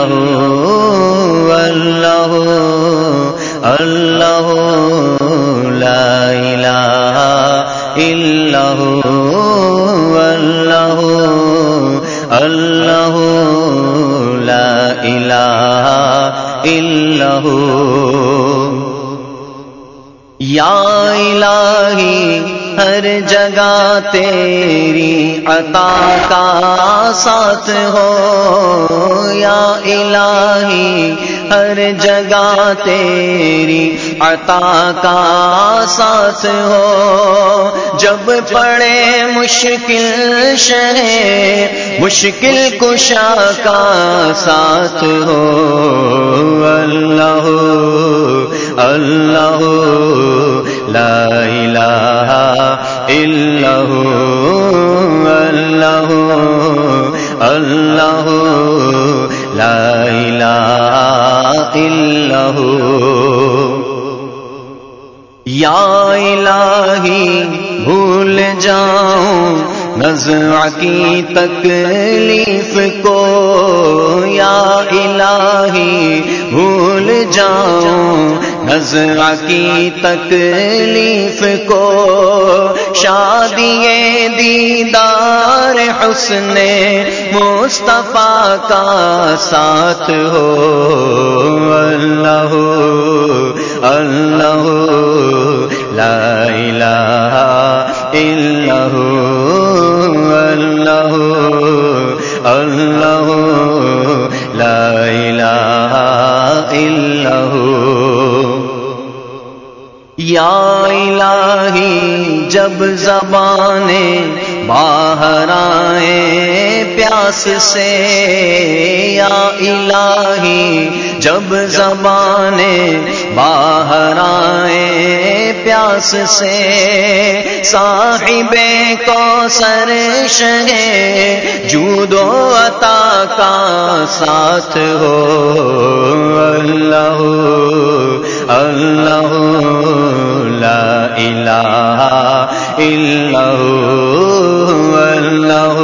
اللہ اللہ لا الہ الا اللہ اللہ لا الہ الا یا الہی ہر جگہ تیری عطا کا ساتھ ہو، یا الہی ہر جگہ تیری عطا کا ساتھ ہو، جب پڑے مشکل شہ مشکل کشا کا ساتھ ہو، اللہ اللہ لا الہ الا اللہ اللہ لا الہ الا یا الہی بھول جاؤں نزع کی تکلیف کو، یا الہی بھول جاؤں نزع کی تکلیف کو، شادی دیدار حسن مصطفیٰ کا ساتھ ہو، اللہ اللہ لا الہ الا اللہ اللہ لا الہ الا یا الہی جب زبانیں باہر آئیں پیاس سے، یا الہی جب زبانیں باہر آئیں پیاس سے، صاحب کوثر شہ جود و عطا کا ساتھ ہو، اللہ اللہ لا الہ الا اللہ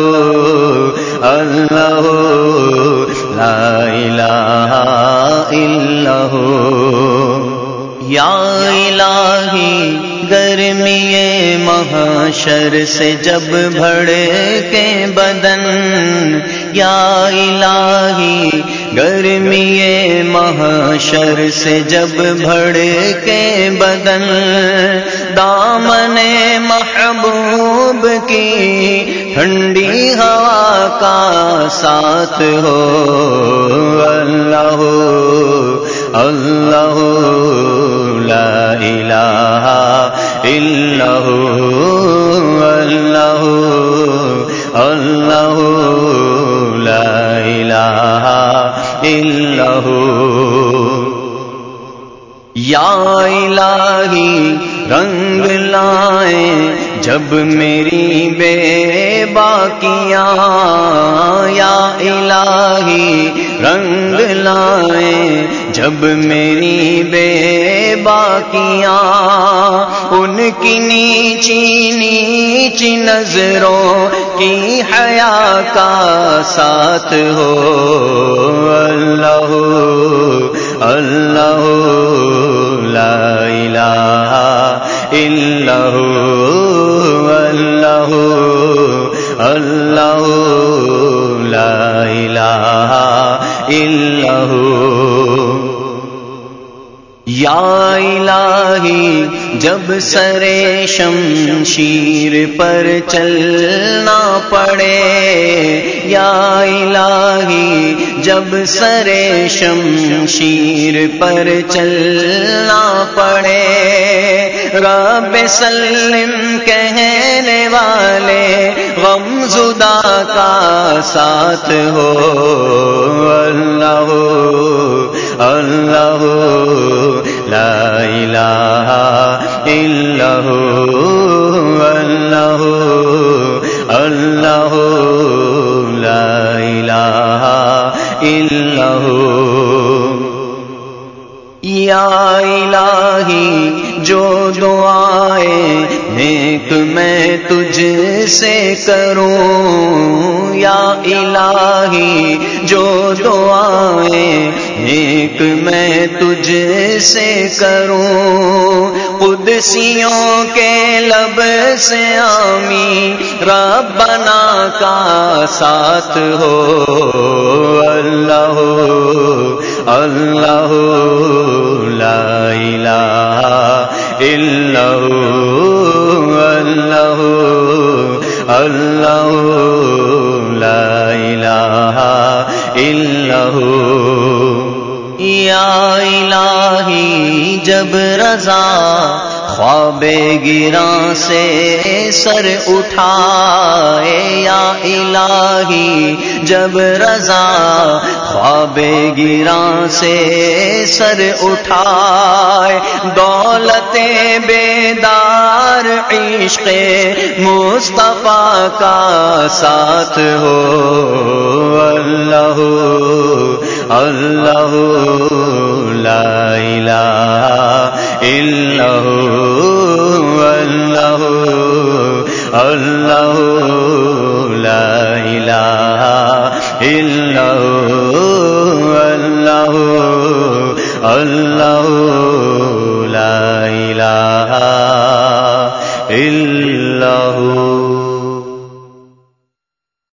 اللہ لا الہ الا یا الہی گرمی محشر سے جب بھڑکے بدن، یا الہی گرمی محشر سے جب بھڑکے بدن، دامن محبوب کی ٹھنڈی ہوا کا ساتھ ہو، اللہ اللہ لا الہ الا اللہ اللہ لا الہ الا یا الہی رنگ لائیں جب میری بے باکیاں، یا الہی رنگ لائیں جب میری بے باکیاں، ان کی نیچی نیچی نظروں کی حیا کا ساتھ ہو، اللہ اللہ لا الہ الا اللہ اللہ لا الہ الا یا الہی جب سر شمشیر پر چلنا پڑے، یا الہی جب سر شمشیر پر چلنا پڑے، رب سلم کہنے والے غم زدہ کا ساتھ ہو، اللہ اللہ لا الہ الا اللہ اللہ لا الہ الا یا الہی جو دعائیں نیک میں تجھ سے کروں یا الہی جو دعائیں ایک میں تجھ سے کروں قدسیوں کے لب سے آمین ربنا کا ساتھ ہو اللہ اللہ لا الہ الا اللہ اللہ لا الہ الا یا الہی جب رضا خواب گراں سے سر اٹھائے یا الہی جب رضا خواب گراں سے سر اٹھائے دولت بیدار عشق مصطفیٰ کا ساتھ ہو اللہ اللہ لا الہ الا اللہ اللہ لا الہ الا اللہ اللہ لا الہ الا